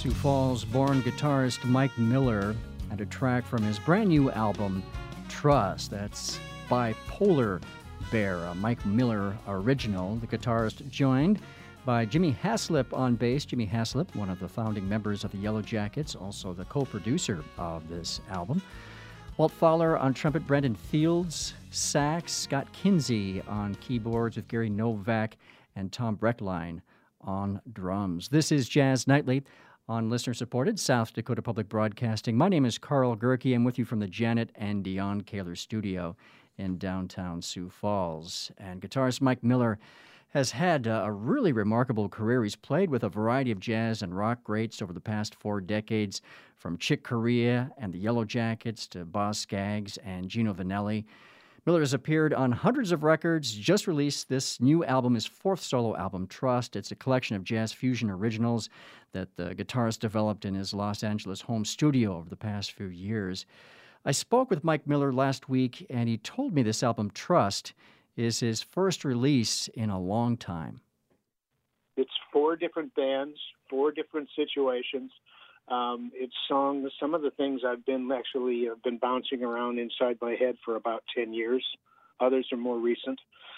Sioux Falls-born guitarist Mike Miller and a track from his brand new album, Trust. That's Bipolar Bear, a Mike Miller original. The guitarist joined by Jimmy Haslip on bass. Jimmy Haslip, one of the founding members of the Yellow Jackets, also the co-producer of this album. Walt Fowler on trumpet, Brendan Fields, sax, Scott Kinsey on keyboards with Gary Novak, and Tom Breckline on drums. This is Jazz Nightly on listener-supported South Dakota Public Broadcasting. My name is Carl Gerke. I'm with you from the Janet and Dion Kaler studio in downtown Sioux Falls. And guitarist Mike Miller has had a really remarkable career. He's played with a variety of jazz and rock greats over the past 4 decades, from Chick Corea and the Yellow Jackets to Boz Scaggs and Gino Vannelli. Miller has appeared on hundreds of records, just released this new album, his 4th solo album, Trust. It's a collection of jazz fusion originals that the guitarist developed in his Los Angeles home studio over the past few years. I spoke with Mike Miller last week, and he told me this album, Trust, is his first release in a long time. It's 4 different bands, 4 different situations. It's songs, some of the things I've been bouncing around inside my head for about 10 years. Others are more recent.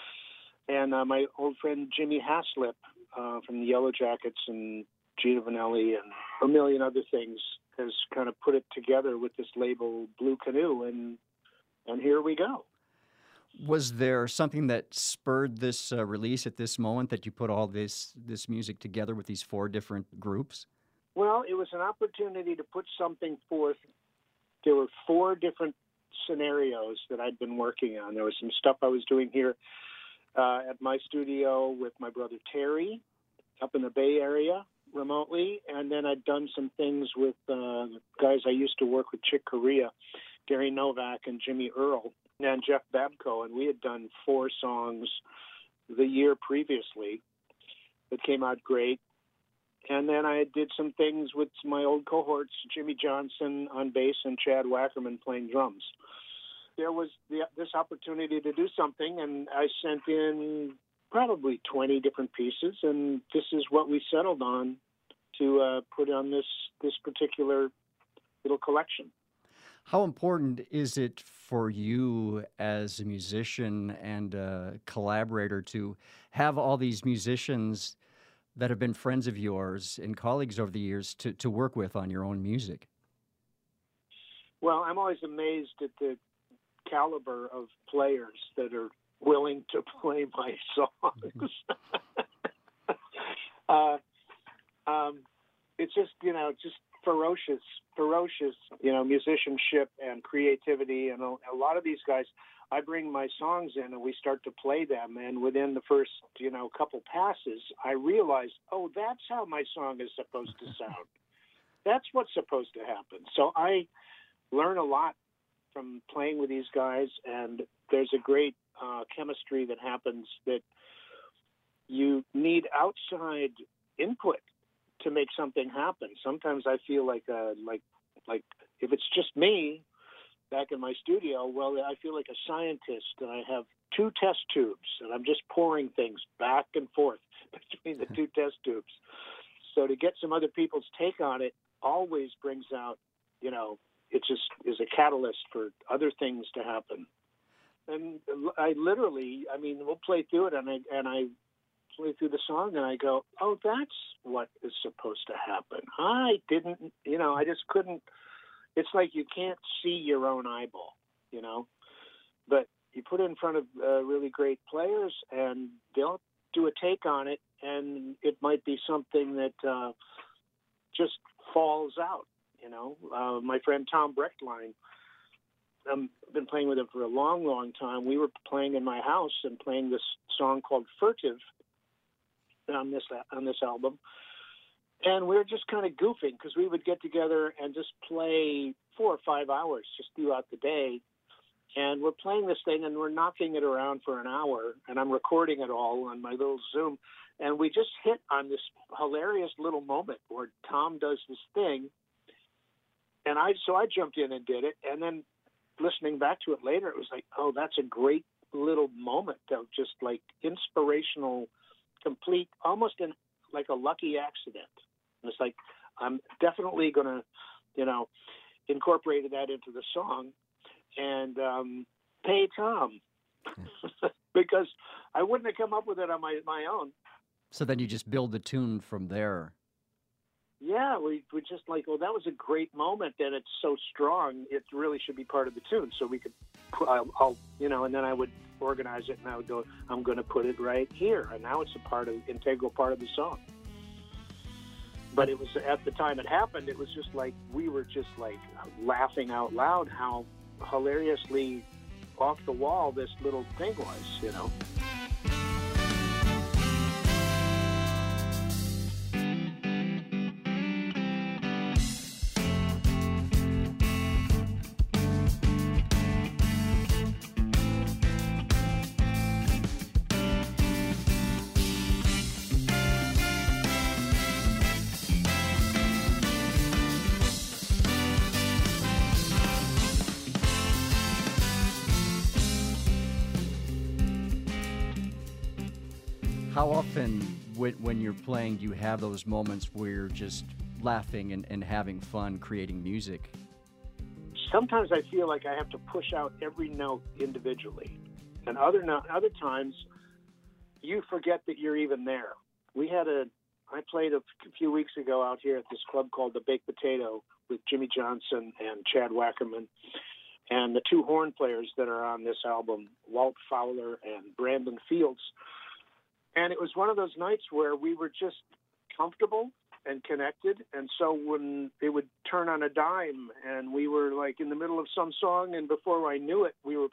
And my old friend Jimmy Haslip from the Yellow Jackets and Gino Vannelli and a million other things has kind of put it together with this label Blue Canoe, and here we go. Was there something that spurred this release at this moment, that you put all this music together with these 4 different groups? Well, it was an opportunity to put something forth. There were 4 different scenarios that I'd been working on. There was some stuff I was doing here at my studio with my brother Terry up in the Bay Area remotely, and then I'd done some things with guys I used to work with, Chick Corea, Gary Novak, and Jimmy Earl, and Jeff Babko, and we had done 4 songs the year previously that came out great. And then I did some things with my old cohorts, Jimmy Johnson on bass and Chad Wackerman playing drums. There was this opportunity to do something, and I sent in probably 20 different pieces, and this is what we settled on to put on this particular little collection. How important is it for you as a musician and a collaborator to have all these musicians that have been friends of yours and colleagues over the years to work with on your own music? Well, I'm always amazed at the caliber of players that are willing to play my songs. It's just, just ferocious, musicianship and creativity. And a lot of these guys, I bring my songs in and we start to play them. And within the first, couple passes, I realize, oh, that's how my song is supposed to sound. That's what's supposed to happen. So I learn a lot from playing with these guys. And there's a great chemistry that happens that you need outside input to make something happen. Sometimes I feel like if it's just me back in my studio, well, I feel like a scientist, and I have 2 test tubes, and I'm just pouring things back and forth between the 2 test tubes. So to get some other people's take on it always brings out, it just is a catalyst for other things to happen. And we'll play through it, and I play through the song, and I go, oh, that's what is supposed to happen. I didn't, I just couldn't. It's like you can't see your own eyeball, but you put it in front of really great players, and they'll do a take on it, and it might be something that just falls out, My friend Tom Breckline, I've been playing with him for a long, long time. We were playing in my house and playing this song called Furtive on this album. And we were just kind of goofing because we would get together and just play 4 or 5 hours just throughout the day. And we're playing this thing and we're knocking it around for an hour, and I'm recording it all on my little Zoom. And we just hit on this hilarious little moment where Tom does this thing. And I jumped in and did it. And then listening back to it later, it was like, oh, that's a great little moment of just like inspirational, complete, almost like a lucky accident. And it's like, I'm definitely going to, incorporate that into the song and pay Tom because I wouldn't have come up with it on my own. So then you just build the tune from there. Yeah, we just like, that was a great moment, and it's so strong, it really should be part of the tune. So we could, I'll and then I would organize it, and I would go, I'm going to put it right here, and now it's integral part of the song. But it was, at the time it happened, it was just like, we were just like laughing out loud how hilariously off the wall this little thing was. How often, when you're playing, do you have those moments where you're just laughing and having fun creating music? Sometimes I feel like I have to push out every note individually. And other times, you forget that you're even there. I played a few weeks ago out here at this club called the Baked Potato with Jimmy Johnson and Chad Wackerman. And the two horn players that are on this album, Walt Fowler and Brandon Fields. And it was one of those nights where we were just comfortable and connected. And so when it would turn on a dime and we were like in the middle of some song, and before I knew it,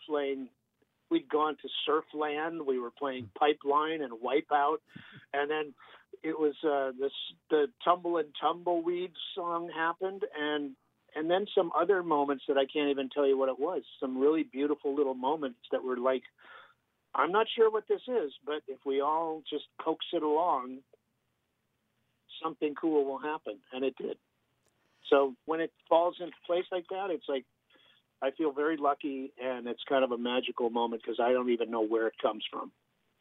we'd gone to Surfland, we were playing Pipeline and Wipeout. And then it was the Tumble and Tumbleweed song happened. And then some other moments that I can't even tell you what it was, some really beautiful little moments that were like, I'm not sure what this is, but if we all just coax it along, something cool will happen. And it did. So when it falls into place like that, it's like, I feel very lucky, and it's kind of a magical moment because I don't even know where it comes from.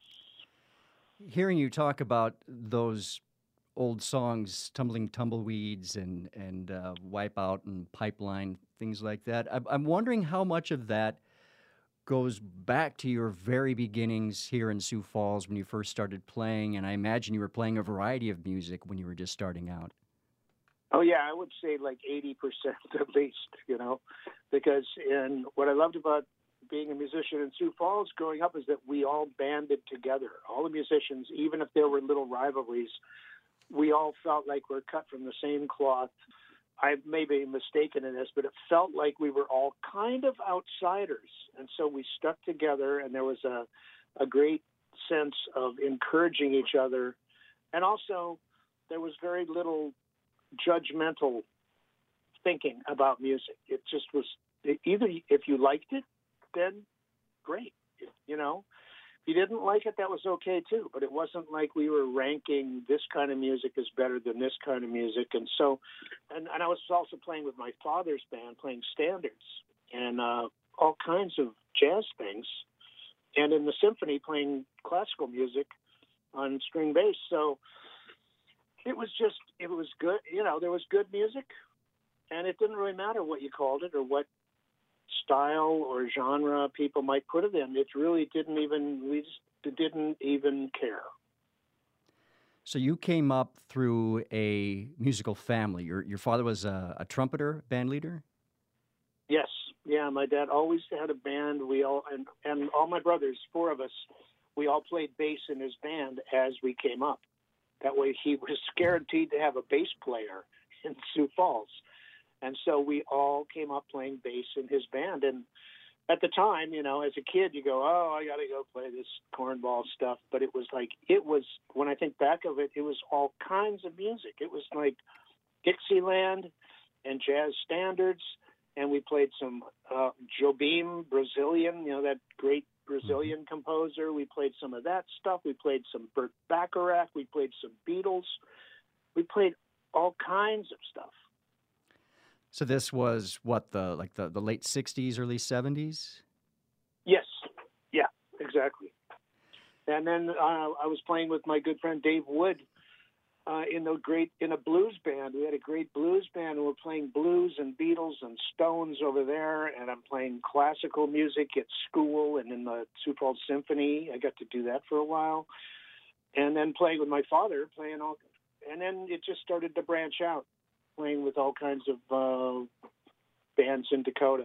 Hearing you talk about those old songs, Tumbling Tumbleweeds and Wipeout and Pipeline, things like that, I'm wondering how much of that goes back to your very beginnings here in Sioux Falls when you first started playing, and I imagine you were playing a variety of music when you were just starting out. Oh, yeah, I would say like 80% at least, because what I loved about being a musician in Sioux Falls growing up is that we all banded together. All the musicians, even if there were little rivalries, we all felt like we're cut from the same cloth. I may be mistaken in this, but it felt like we were all kind of outsiders. And so we stuck together, and there was a great sense of encouraging each other. And also, there was very little judgmental thinking about music. It just was either if you liked it, then great. If you didn't like it, that was okay too. But it wasn't like we were ranking this kind of music is better than this kind of music. And so, and I was also playing with my father's band, playing standards and all kinds of jazz things, and in the symphony playing classical music on string bass. So it was good. There was good music, and it didn't really matter what you called it or what style or genre people might put it in. It really we just didn't even care. So you came up through a musical family. Your father was a trumpeter, band leader? Yes. Yeah, my dad always had a band. We all and all my brothers, four of us, we all played bass in his band as we came up. That way he was guaranteed to have a bass player in Sioux Falls. And so we all came up playing bass in his band. And at the time, as a kid, you go, oh, I got to go play this cornball stuff. But it was when I think back of it, it was all kinds of music. It was like Dixieland and jazz standards. And we played some Jobim, Brazilian, that great Brazilian composer. We played some of that stuff. We played some Burt Bacharach. We played some Beatles. We played all kinds of stuff. So this was the late 60s, early 70s? Yes. Yeah, exactly. And then I was playing with my good friend Dave Wood in a blues band. We had a great blues band, and we're playing blues and Beatles and Stones over there, and I'm playing classical music at school and in the Sioux Falls Symphony. I got to do that for a while, and then playing with my father, and then it just started to branch out, playing with all kinds of bands in Dakota.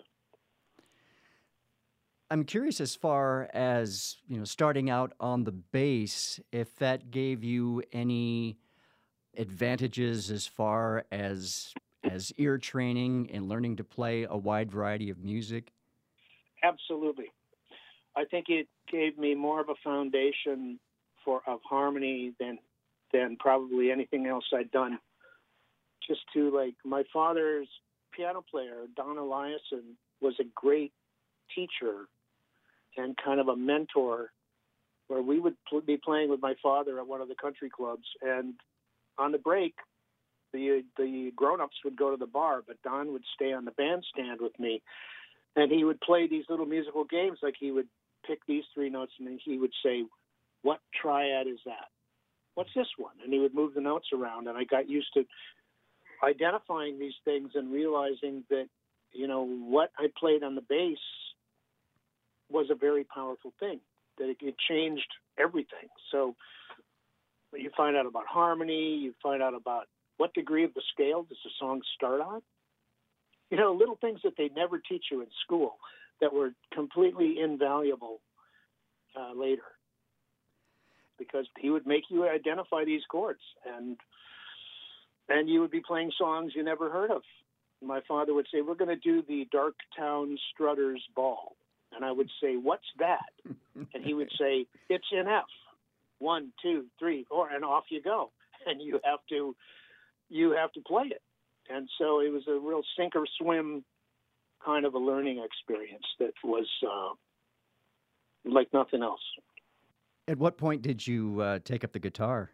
I'm curious, as far as, starting out on the bass, if that gave you any advantages as far as ear training and learning to play a wide variety of music? Absolutely. I think it gave me more of a foundation of harmony than probably anything else I'd done. Just to, my father's piano player, Don Eliason, was a great teacher and kind of a mentor, where we would be playing with my father at one of the country clubs, and on the break, the grown-ups would go to the bar, but Don would stay on the bandstand with me, and he would play these little musical games. Like, he would pick these three notes, and then he would say, "What triad is that? What's this one?" And he would move the notes around, and I got used to identifying these things and realizing that, what I played on the bass was a very powerful thing, that it changed everything. So you find out about harmony, you find out about what degree of the scale does the song start on. Little things that they never teach you in school that were completely invaluable later, because he would make you identify these chords, and you would be playing songs you never heard of. My father would say, "We're going to do the Darktown Strutters Ball." And I would say, "What's that?" And he would say, "It's in F. 1, 2, 3, 4," and off you go. And you have to play it. And so it was a real sink or swim kind of a learning experience that was like nothing else. At what point did you take up the guitar?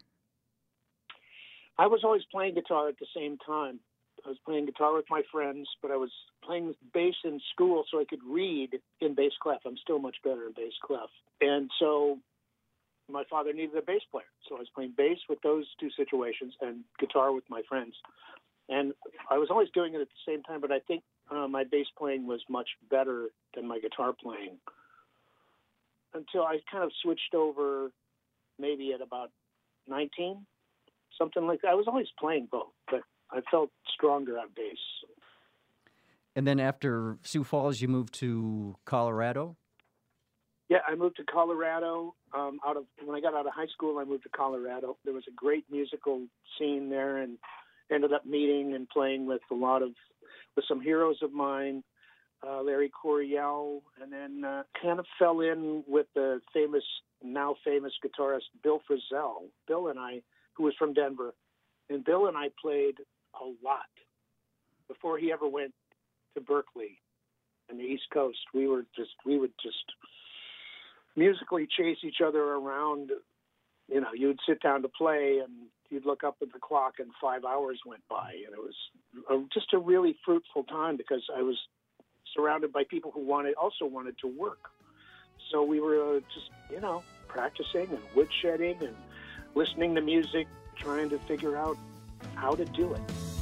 I was always playing guitar at the same time. I was playing guitar with my friends, but I was playing bass in school so I could read in bass clef. I'm still much better in bass clef. And so my father needed a bass player. So I was playing bass with those two situations and guitar with my friends. And I was always doing it at the same time, but I think my bass playing was much better than my guitar playing, until I kind of switched over maybe at about 19, something like that. I was always playing both, but I felt stronger on bass. And then after Sioux Falls, you moved to Colorado? Yeah, I moved to Colorado. When I got out of high school, I moved to Colorado. There was a great musical scene there, and ended up meeting and playing with some heroes of mine, Larry Coryell, and then kind of fell in with the now famous guitarist Bill Frisell. Bill and I, who was from Denver, and Bill and I played a lot before he ever went to Berkeley and the East Coast. We would just musically chase each other around. You would sit down to play, and you'd look up at the clock, and 5 hours went by, and it was just a really fruitful time, because I was surrounded by people who also wanted to work. So we were just practicing and woodshedding and listening to music, trying to figure out how to do it.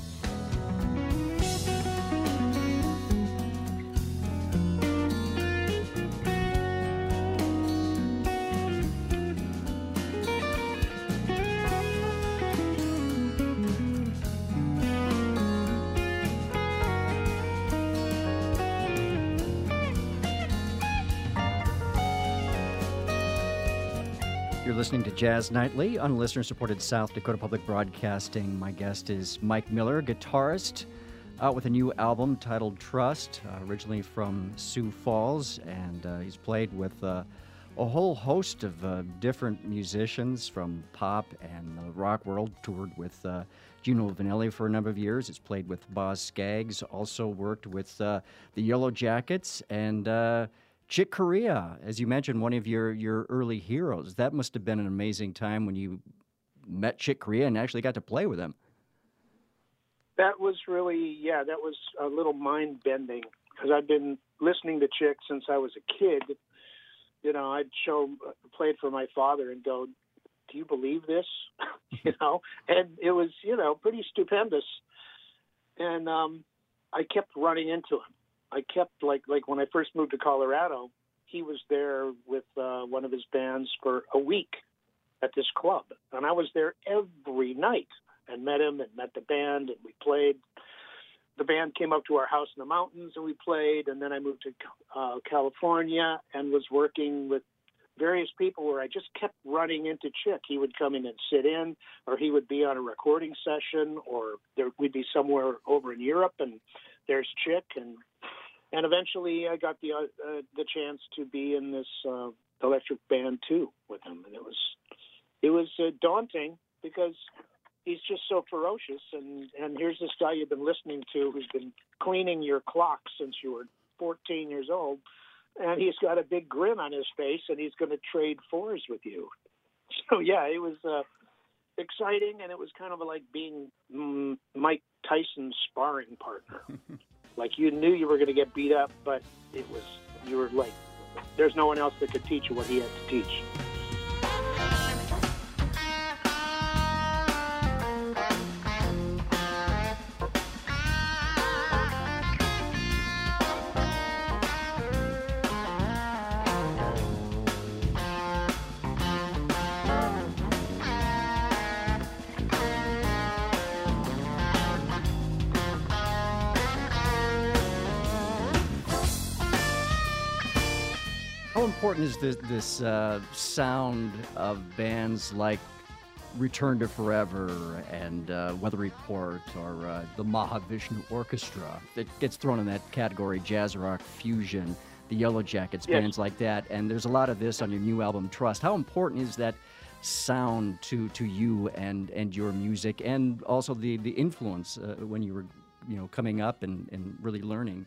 You're listening to Jazz Nightly on listener-supported South Dakota Public Broadcasting. My guest is Mike Miller, guitarist, out with a new album titled Trust, originally from Sioux Falls, and he's played with a whole host of different musicians from pop and the rock world. Toured with Gino Vanelli for a number of years. It's played with Boz Scaggs, also worked with the Yellow Jackets, and Chick Corea, as you mentioned, one of your early heroes. That must have been an amazing time when you met Chick Corea and actually got to play with him. That was that was a little mind-bending, because I'd been listening to Chick since I was a kid. I'd played for my father and go, do you believe this? You know, and it was, you know, pretty stupendous. And I kept running into him. I kept, like when I first moved to Colorado, he was there with one of his bands for a week at this club. And I was there every night and met him and met the band, and we played. The band came up to our house in the mountains and we played. And then I moved to California and was working with various people where I just kept running into Chick. He would come in and sit in, or he would be on a recording session, or we'd be somewhere over in Europe and there's Chick. And eventually I got the chance to be in this electric band too with him. And it was daunting because he's just so ferocious. And here's this guy you've been listening to who's been cleaning your clock since you were 14 years old. And he's got a big grin on his face, and he's going to trade fours with you. So, yeah, it was exciting, and it was kind of like being Mike Tyson's sparring partner. Like, you knew you were going to get beat up, but you were like, there's no one else that could teach you what he had to teach. How important is this sound of bands like Return to Forever and Weather Report or the Mahavishnu Orchestra that gets thrown in that category, jazz rock fusion, the Yellow Jackets, yes, bands like that, and there's a lot of this on your new album, Trust. How important is that sound to you and your music, and also the influence when you were coming up and really learning?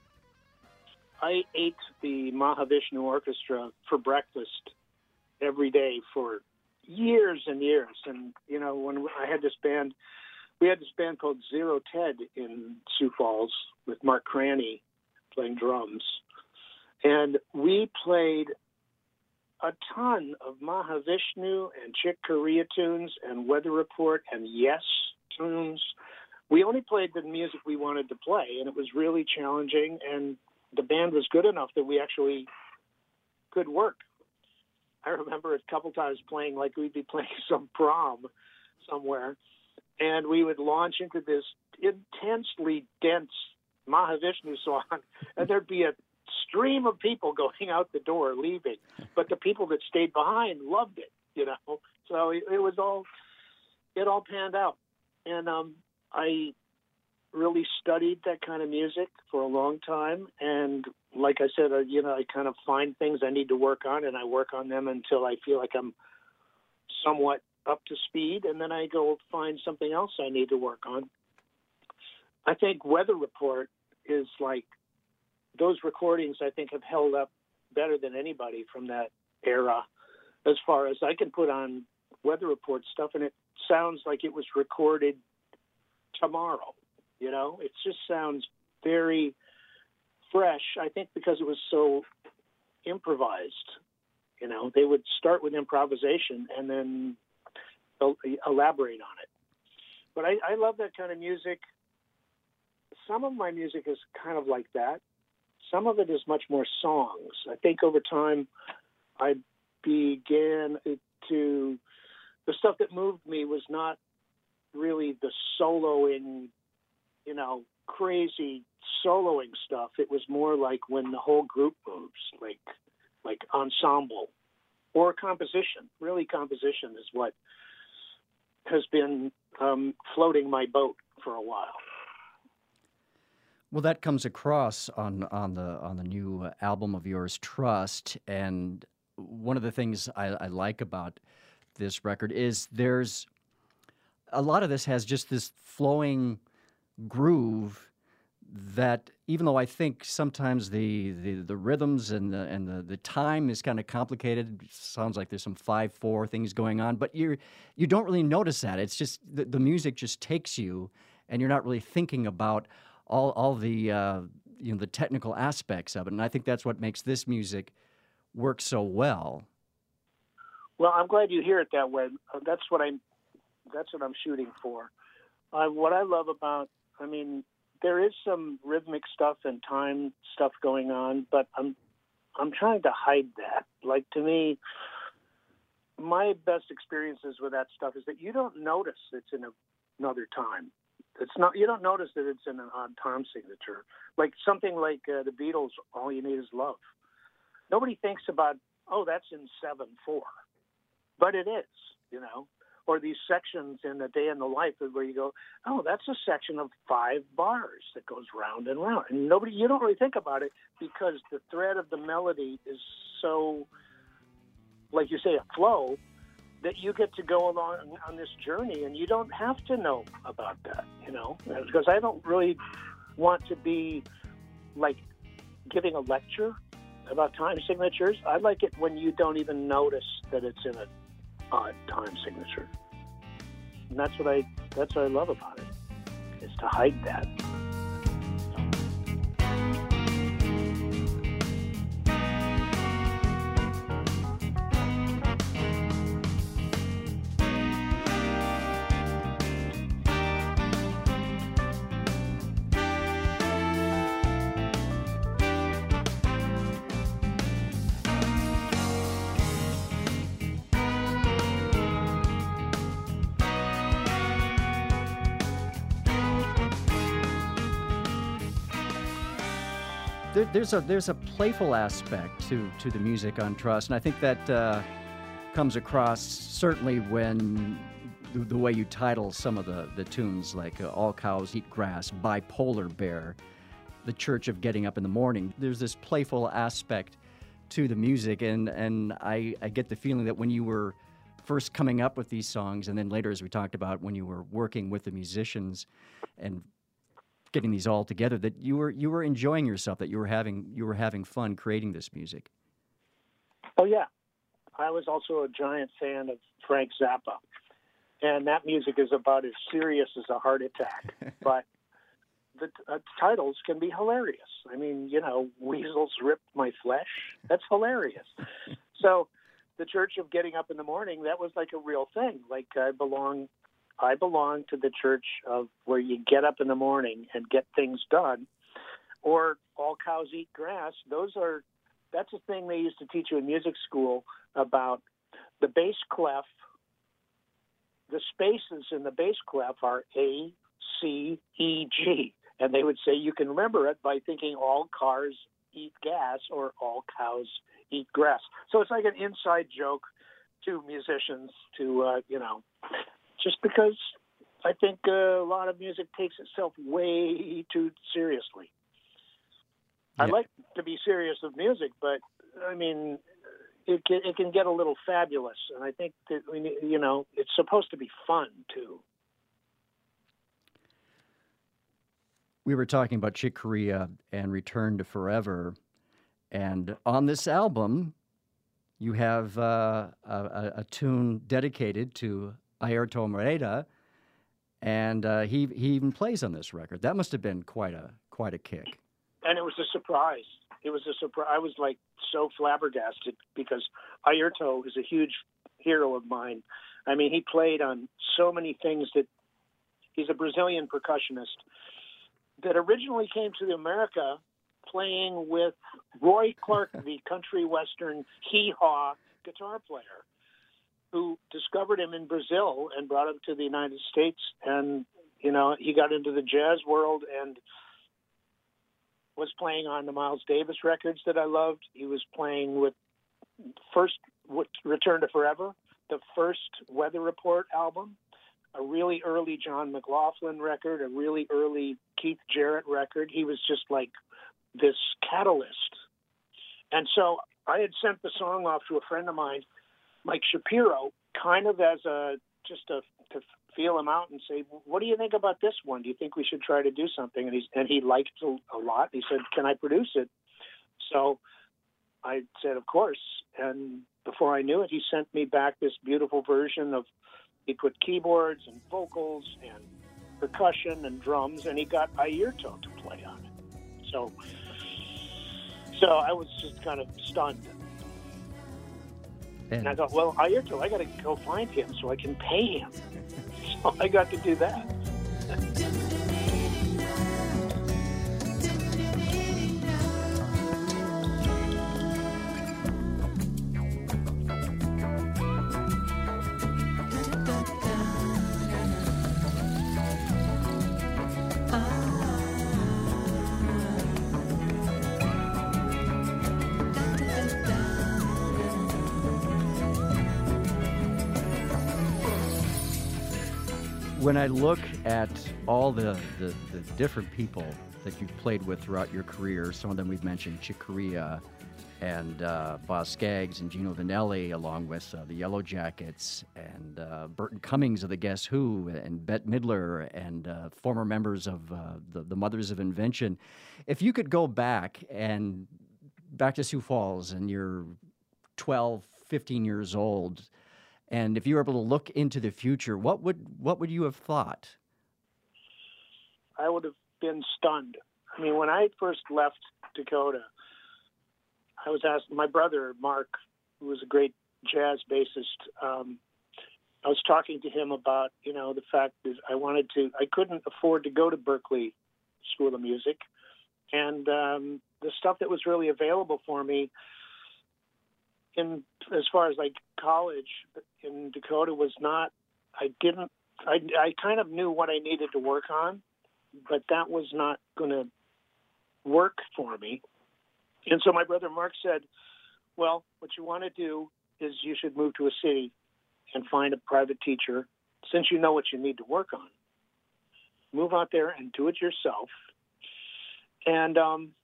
I ate the Mahavishnu Orchestra for breakfast every day for years and years. And, when I had this band, we had this band called Zero Ted in Sioux Falls with Mark Cranny playing drums. And we played a ton of Mahavishnu and Chick Corea tunes and Weather Report and Yes tunes. We only played the music we wanted to play, and it was really challenging, and the band was good enough that we actually could work. I remember a couple times playing, like we'd be playing some prom somewhere, and we would launch into this intensely dense Mahavishnu song, and there'd be a stream of people going out the door, leaving. But the people that stayed behind loved it, So it all panned out. And I really studied that kind of music for a long time. And like I said, I kind of find things I need to work on, and I work on them until I feel like I'm somewhat up to speed. And then I go find something else I need to work on. I think Weather Report is like, those recordings I think have held up better than anybody from that era, as far as I can put on Weather Report stuff, and it sounds like it was recorded tomorrow. It just sounds very fresh, I think, because it was so improvised. They would start with improvisation and then elaborate on it. But I love that kind of music. Some of my music is kind of like that. Some of it is much more songs. I think over time I began to, the stuff that moved me was not really the soloing, crazy soloing stuff. It was more like when the whole group moves, like ensemble or composition. Really, composition is what has been floating my boat for a while. Well, that comes across on the new album of yours, Trust. And one of the things I like about this record is there's a lot of this has just this flowing groove that, even though I think sometimes the rhythms and the time is kind of complicated, sounds like there's some 5/4 things going on, but you don't really notice that. It's just the music just takes you, and you're not really thinking about all the the technical aspects of it. And I think that's what makes this music work so well. Well, I'm glad you hear it that way. That's what I'm shooting for. What I love about, I mean, there is some rhythmic stuff and time stuff going on, but I'm trying to hide that. Like, to me, my best experiences with that stuff is that you don't notice it's in another time. It's not. You don't notice that it's in an odd time signature. Like something like the Beatles, "All You Need Is Love." Nobody thinks about, oh, that's in 7/4, but it is, you know. Or these sections in A Day in the Life where you go, oh, that's a section of 5 bars that goes round and round, and you don't really think about it because the thread of the melody is so, like you say, a flow, that you get to go along on this journey, and you don't have to know about that, you know, because I don't really want to be like giving a lecture about time signatures. I like it when you don't even notice that it's in an odd time signature, and that's what I love about it, is to hide that. There's a playful aspect to the music on Trust, and I think that comes across certainly when the way you title some of the tunes, like All Cows Eat Grass, Bipolar Bear, The Church of Getting Up in the Morning. There's this playful aspect to the music, and I get the feeling that when you were first coming up with these songs, and then later, as we talked about, when you were working with the musicians and getting these all together, that you were enjoying yourself, that you were having fun creating this music. Oh yeah, I was also a giant fan of Frank Zappa, and that music is about as serious as a heart attack, but the titles can be hilarious. I mean, you know, Weasels Ripped My Flesh. That's hilarious. So, the Church of Getting Up in the Morning, that was like a real thing. Like I belong to the church of where you get up in the morning and get things done, or All Cows Eat Grass. That's a thing they used to teach you in music school about the bass clef. The spaces in the bass clef are A, C, E, G. And they would say you can remember it by thinking all cars eat gas or all cows eat grass. So it's like an inside joke to musicians to, just because I think a lot of music takes itself way too seriously. Yeah. I like to be serious with music, but I mean, it can get a little fabulous, and I think that it's supposed to be fun too. We were talking about Chick Corea and Return to Forever, and on this album, you have a tune dedicated to Airto Moreda, and he even plays on this record. That must have been quite a kick. And it was a surprise. I was like so flabbergasted because Airto is a huge hero of mine. I mean, he played on so many things that he's a Brazilian percussionist that originally came to America playing with Roy Clark, the country western hee-haw guitar player, who discovered him in Brazil and brought him to the United States. And, he got into the jazz world and was playing on the Miles Davis records that I loved. He was playing with Return to Forever, the first Weather Report album, a really early John McLaughlin record, a really early Keith Jarrett record. He was just like this catalyst. And so I had sent the song off to a friend of mine, Mike Shapiro, kind of as to feel him out and say, what do you think about this one? Do you think we should try to do something? And he liked it a lot. He said, can I produce it? So I said, of course. And before I knew it, he sent me back this beautiful version of, he put keyboards and vocals and percussion and drums, and he got Airto to play on it. So I was just kind of stunned. And I thought, well, Airto, I got to go find him so I can pay him. So I got to do that. When I look at all the different people that you've played with throughout your career, some of them we've mentioned, Chick Corea and Boz Scaggs and Gino Vanelli, along with the Yellow Jackets and Burton Cummings of the Guess Who and Bette Midler and former members of the Mothers of Invention. If you could go back to Sioux Falls and you're 12, 15 years old, and if you were able to look into the future, what would you have thought? I would have been stunned. I mean, when I first left Dakota, I was asked, my brother, Mark, who was a great jazz bassist, I was talking to him about, the fact that I couldn't afford to go to Berklee School of Music. And the stuff that was really available for me as far as like college in Dakota was not, I kind of knew what I needed to work on, but that was not going to work for me. And so my brother Mark said, well, what you want to do is you should move to a city and find a private teacher, since you know what you need to work on. Move out there and do it yourself. And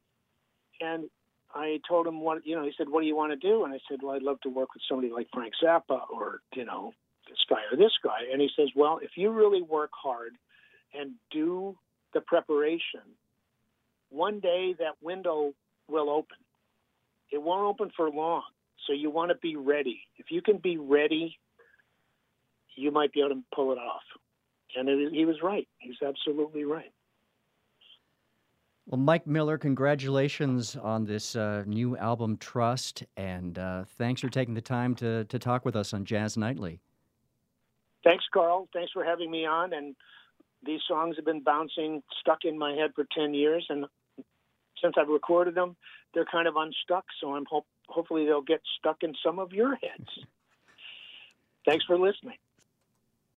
I told him he said, what do you want to do? And I said, well, I'd love to work with somebody like Frank Zappa or, this guy or this guy. And he says, well, if you really work hard and do the preparation, one day that window will open. It won't open for long. So you want to be ready. If you can be ready, you might be able to pull it off. And he was right. He's absolutely right. Well, Mike Miller, congratulations on this new album, Trust, and thanks for taking the time to talk with us on Jazz Nightly. Thanks, Carl. Thanks for having me on. And these songs have been stuck in my head for 10 years, and since I've recorded them, they're kind of unstuck, so I'm hopefully they'll get stuck in some of your heads. Thanks for listening.